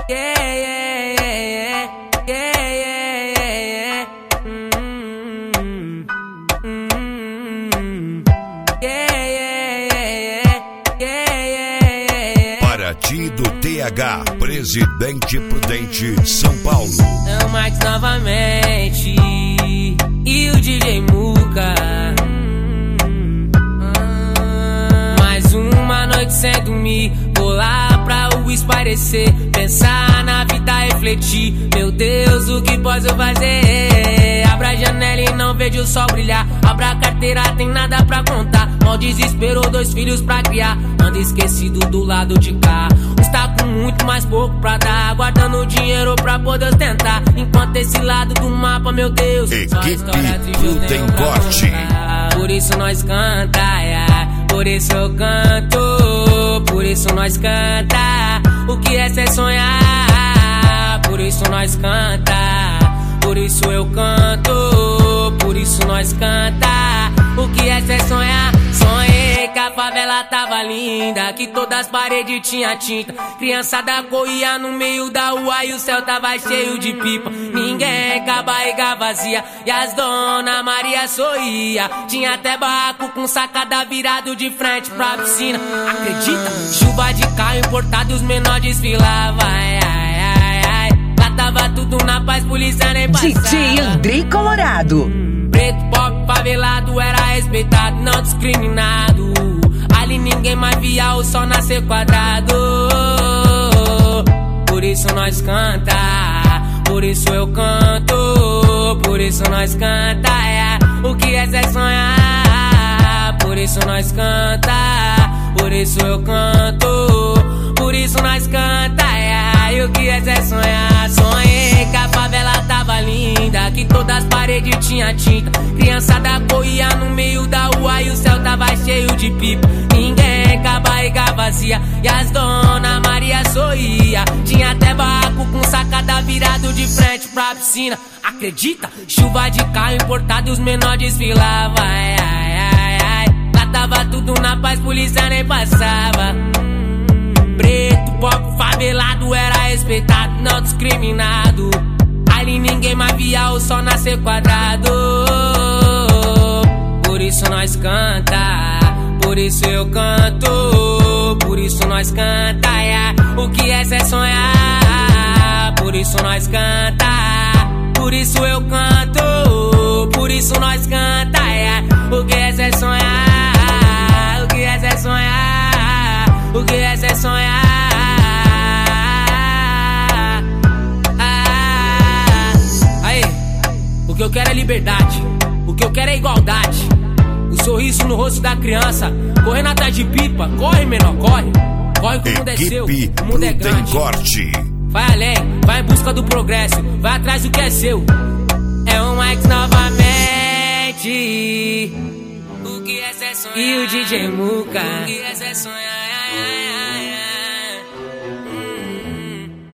Yeah, yeah, yeah, yeah, yeah, yeah, yeah. Yeah, yeah, yeah, yeah, yeah, yeah. Paraty do TH, Presidente Prudente, São Paulo. É o Max novamente e o DJ Muca. Mais uma noite sem dormir, vou lá pra o esparecer, pensar na vida, refletir. Meu Deus, o que posso fazer? Abra a janela e não vejo o sol brilhar. Abra a carteira, tem nada pra contar. Mal desespero, 2 filhos pra criar. Ando esquecido do lado de cá. Está com muito mais pouco pra dar, guardando dinheiro pra poder ostentar. Enquanto esse lado do mapa, meu Deus, só a história triste eu tenho pra contar. Por isso nós canta, yeah. Por isso eu canto, por isso nós canta. O que é ser sonhar? Por isso nós canta, por isso eu canto, por isso nós canta. O que é ser sonhar? Sonhei que a favela tava linda, que todas as paredes tinha tinta. Criançada corria no meio da rua e o céu tava cheio de pipa. Ninguém com a barriga vazia e as dona Maria sorria. Tinha até barraco com sacada virado de frente pra piscina. Acredita? Chuva de carro importado e os menores desfilavam. Ai, ai, ai, ai. Lá tava tudo na paz, polícia nem passava. DJ Andrei Colorado. Preto, pobre, favelado, era respeitado, não discriminado. Ali ninguém mais via o sol nascer quadrado. Por isso nós canta, por isso eu canto, por isso nós canta, yeah. O que é ser sonhar? Por isso nós canta, por isso eu canto, por isso nós canta, yeah. E o que é ser sonhar? Sonhei que a favela tava linda, que todas as paredes tinha tinta. Criançada corria no meio da rua e o céu tava cheio de pipa. Ninguém com a barriga vazia e as dona Maria sorria. Tinha até barraco com sacada virado de frente pra piscina. Acredita? Chuva de carro importado e os menores desfilavam. Ai, ai, ai, ai. Lá tava tudo na paz, polícia nem passava. Preto, pobre, favelado, era respeitado, não discriminado. Ali ninguém mais via o sol nascer quadrado. Por isso nós canta, por isso eu canto, por isso nós canta, yeah. O que é ser sonhar? Por isso nós canta, por isso eu canto, por isso nós canta, yeah. O que é ser sonhar? O que é ser sonhar? O que é ser sonhar? O que eu quero é liberdade, o que eu quero é igualdade. O sorriso no rosto da criança, correndo atrás de pipa. Corre, menor, corre. Corre que o mundo é seu, o mundo é grande. Corte. Vai além, vai em busca do progresso, vai atrás do que é seu. É o Max novamente, o que é ser sonhar? E o DJ Muca, o que é ser sonhar?